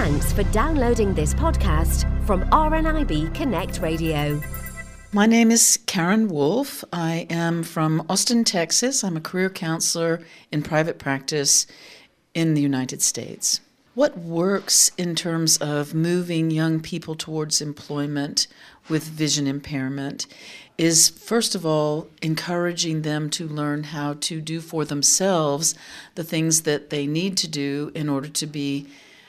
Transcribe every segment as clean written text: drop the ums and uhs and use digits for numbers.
Thanks for downloading this podcast from RNIB Connect Radio. My name is Karen Wolf. I am from Austin, Texas. I'm a career counselor in private practice in the United States. What works in terms of moving young people towards employment with vision impairment is, first of all, encouraging them to learn how to do for themselves the things that they need to do in order to be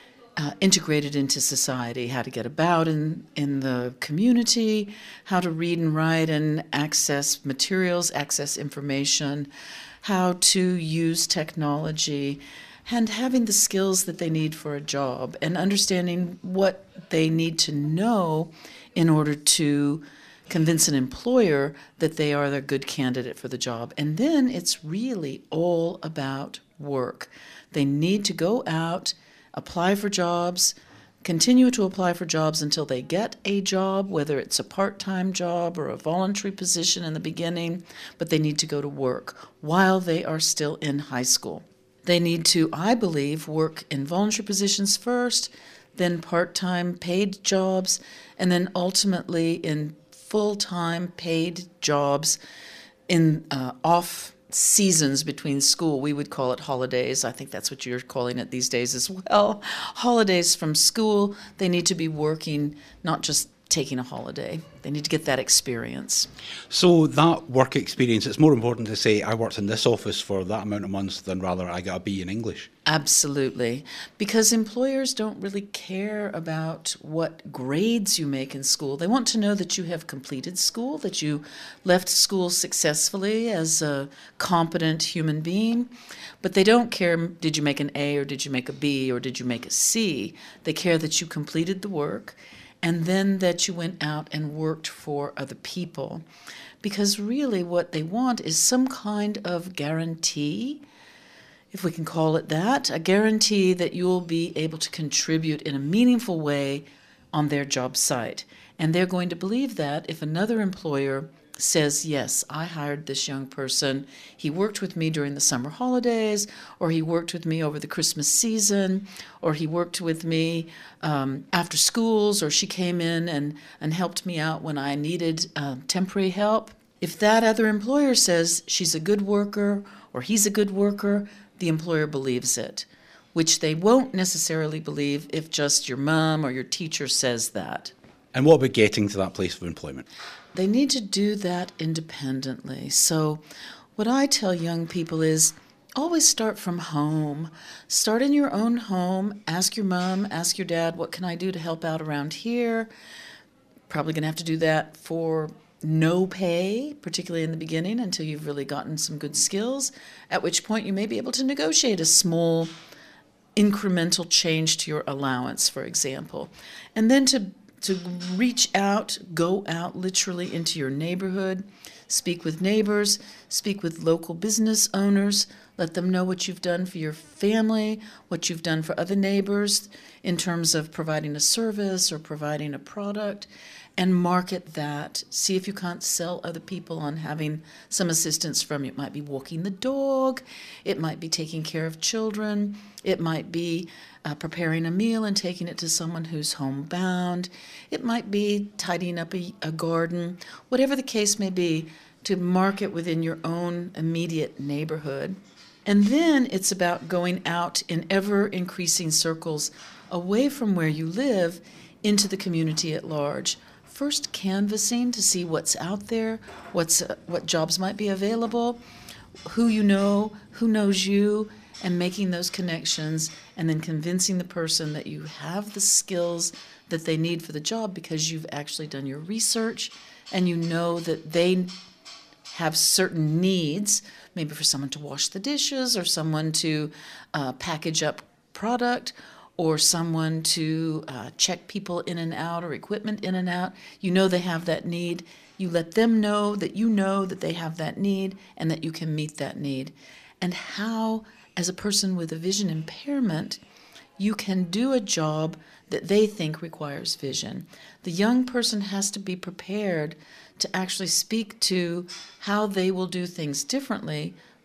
integrated into society, how to get about in the community, how to read and write and access materials, access information, how to use technology, and having the skills that they need for a job, and understanding what they need to know in order to convince an employer that they are the good candidate for the job. And then it's really all about work. They need to go out, apply for jobs, continue to apply for jobs until they get a job, whether it's a part-time job or a voluntary position in the beginning, but they need to go to work while they are still in high school. They need to, I believe, work in voluntary positions first, then part-time paid jobs, and then ultimately in full-time paid jobs in off seasons between school. We would call it holidays. I think that's what you're calling it these days as well. Holidays from school. They need to be working, not just taking a holiday. They need to get that experience. So that work experience, it's more important to say I worked in this office for that amount of months than rather I got a B in English. Absolutely. Because employers don't really care about what grades you make in school. They want to know that you have completed school, that you left school successfully as a competent human being. But they don't care, did you make an A or did you make a B or did you make a C? They care that you completed the work and then that you went out and worked for other people. Because really what they want is some kind of guarantee, if we can call it that, a guarantee that you'll be able to contribute in a meaningful way on their job site. And they're going to believe that if another employer says, yes, I hired this young person, he worked with me during the summer holidays, or he worked with me over the Christmas season, or he worked with me after schools, or she came in and helped me out when I needed temporary help. If that other employer says she's a good worker or he's a good worker, the employer believes it, which they won't necessarily believe if just your mom or your teacher says that. And what about getting to that place of employment? They need to do that independently. So what I tell young people is always start from home. Start in your own home. Ask your mom, ask your dad, what can I do to help out around here? Probably going to have to do that for no pay, particularly in the beginning, until you've really gotten some good skills, at which point you may be able to negotiate a small incremental change to your allowance, for example. And then to reach out, go out literally into your neighborhood, speak with neighbors, speak with local business owners, let them know what you've done for your family, what you've done for other neighbors in terms of providing a service or providing a product, and market that. See if you can't sell other people on having some assistance from you. It might be walking the dog, it might be taking care of children, it might be preparing a meal and taking it to someone who's homebound. It might be tidying up a garden, whatever the case may be, to market within your own immediate neighborhood. And then it's about going out in ever-increasing circles away from where you live into the community at large. First canvassing to see what's out there, what jobs might be available, who you know, who knows you, and making those connections, and then convincing the person that you have the skills that they need for the job because you've actually done your research and you know that they have certain needs, maybe for someone to wash the dishes or someone to package up product or someone to check people in and out or equipment in and out. You know they have that need. You let them know that they have that need and that you can meet that need. And how, as a person with a vision impairment, you can do a job that they think requires vision. The young person has to be prepared to actually speak to how they will do things differently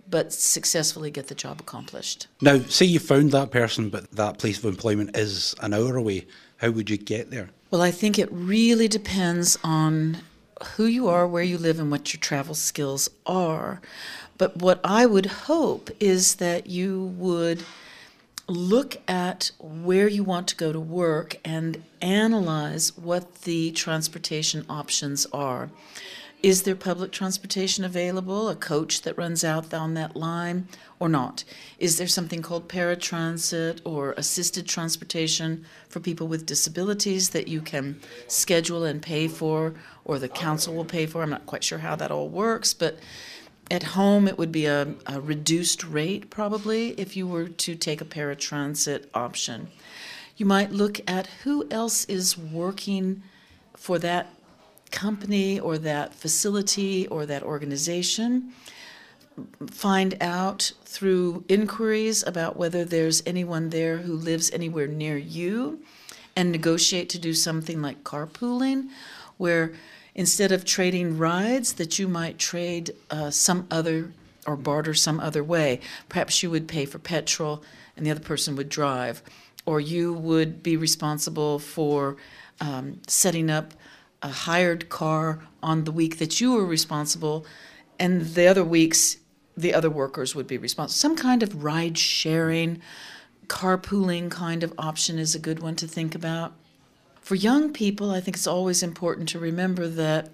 but successfully get the job accomplished. Now, say you found that person, but that place of employment is an hour away. How would you get there? Well, I think it really depends on who you are, where you live, and what your travel skills are. But what I would hope is that you would look at where you want to go to work and analyze what the transportation options are. Is there public transportation available, a coach that runs out on that line, or not? Is there something called paratransit or assisted transportation for people with disabilities that you can schedule and pay for, or the council will pay for? I'm not quite sure how that all works, but at home it would be a reduced rate probably if you were to take a paratransit option. You might look at who else is working for that company or that facility or that organization. Find out through inquiries about whether there's anyone there who lives anywhere near you, and negotiate to do something like carpooling, where instead of trading rides, that you might trade some other or barter some other way. Perhaps you would pay for petrol and the other person would drive, or you would be responsible for setting up a hired car on the week that you were responsible, and the other weeks the other workers would be responsible. Some kind of ride sharing, carpooling kind of option is a good one to think about. For young people, I think it's always important to remember that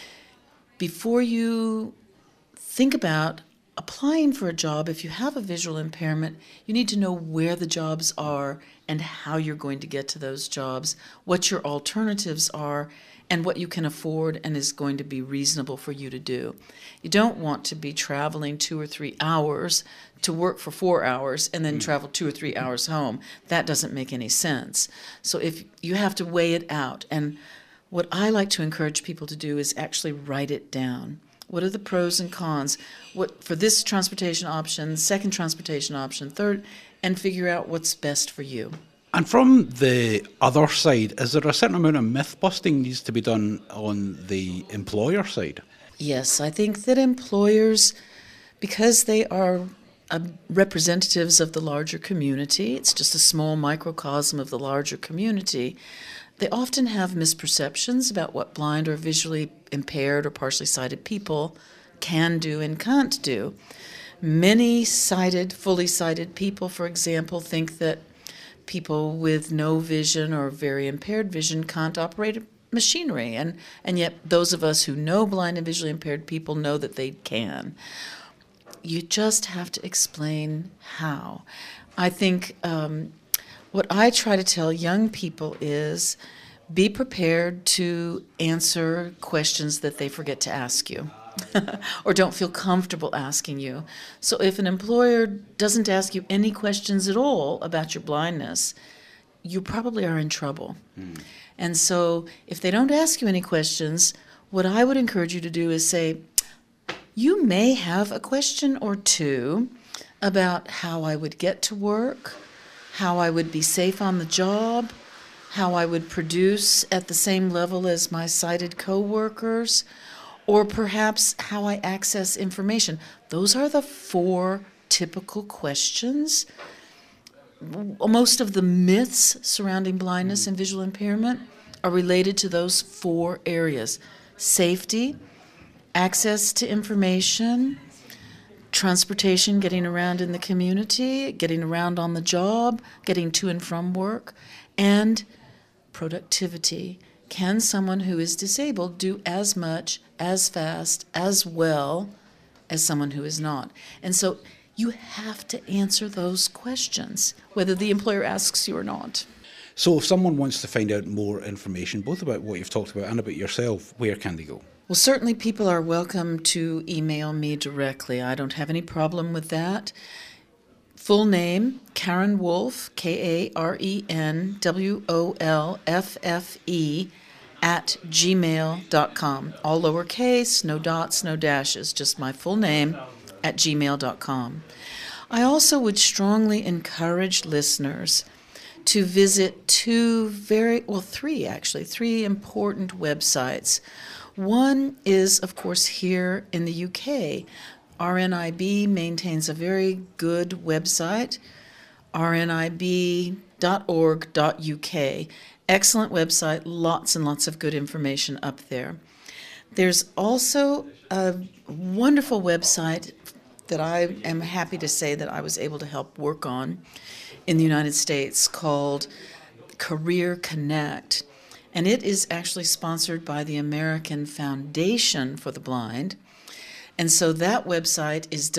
before you think about applying for a job, if you have a visual impairment, you need to know where the jobs are and how you're going to get to those jobs, what your alternatives are, and what you can afford and is going to be reasonable for you to do. You don't want to be traveling 2 or 3 hours to work for 4 hours and then travel 2 or 3 hours home. That doesn't make any sense. So if you have to weigh it out, and what I like to encourage people to do is actually write it down. What are the pros and cons? What for this transportation option, second transportation option, third, and figure out what's best for you. And from the other side, is there a certain amount of myth-busting needs to be done on the employer side? Yes, I think that employers, because they are representatives of the larger community, it's just a small microcosm of the larger community, they often have misperceptions about what blind or visually impaired or partially sighted people can do and can't do. Many sighted, fully sighted people, for example, think that people with no vision or very impaired vision can't operate machinery, and yet those of us who know blind and visually impaired people know that they can. You just have to explain how. I think what I try to tell young people is be prepared to answer questions that they forget to ask you or don't feel comfortable asking you. So if an employer doesn't ask you any questions at all about your blindness, you probably are in trouble. And so if they don't ask you any questions, what I would encourage you to do is say, you may have a question or two about how I would get to work, how I would be safe on the job, how I would produce at the same level as my sighted coworkers, or perhaps how I access information. Those are the 4 typical questions. Most of the myths surrounding blindness and visual impairment are related to those 4 areas: safety, access to information, transportation, getting around in the community, getting around on the job, getting to and from work, and productivity. Can someone who is disabled do as much, as fast, as well as someone who is not? And so you have to answer those questions, whether the employer asks you or not. So if someone wants to find out more information, both about what you've talked about and about yourself, where can they go? Well, certainly people are welcome to email me directly. I don't have any problem with that. Full name, Karen Wolfe, KarenWolffe @gmail.com. All lowercase, no dots, no dashes, just my full name @gmail.com. I also would strongly encourage listeners to visit 3 important websites. One is, of course, here in the UK. RNIB maintains a very good website, rnib.org.uk. Excellent website, lots and lots of good information up there. There's also a wonderful website that I am happy to say that I was able to help work on in the United States called Career Connect. And it is actually sponsored by the American Foundation for the Blind. And so that website is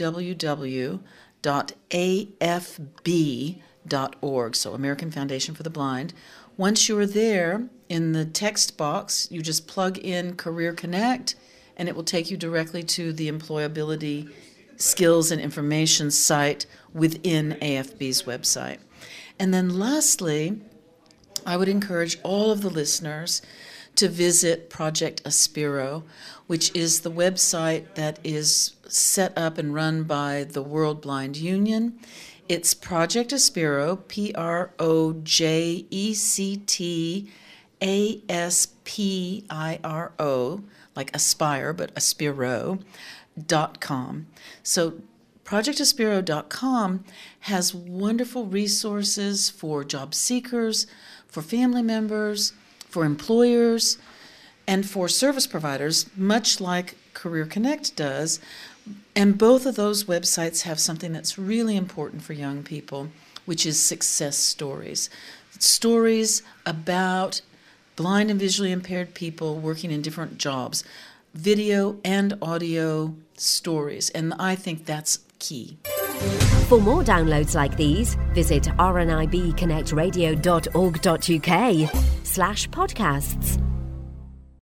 www.afb.org, so American Foundation for the Blind. Once you're there, in the text box, you just plug in Career Connect, and it will take you directly to the employability skills and information site within AFB's website. And then lastly, I would encourage all of the listeners to visit Project Aspiro, which is the website that is set up and run by the World Blind Union. It's Project Aspiro, PROJECTASPIRO, like Aspire, but Aspiro.com. So ProjectAspiro.com has wonderful resources for job seekers, for family members, for employers, and for service providers, much like Career Connect does. And both of those websites have something that's really important for young people, which is success stories. Stories about blind and visually impaired people working in different jobs, video and audio stories. And I think that's key. For more downloads like these, visit rnibconnectradio.org.uk/podcasts.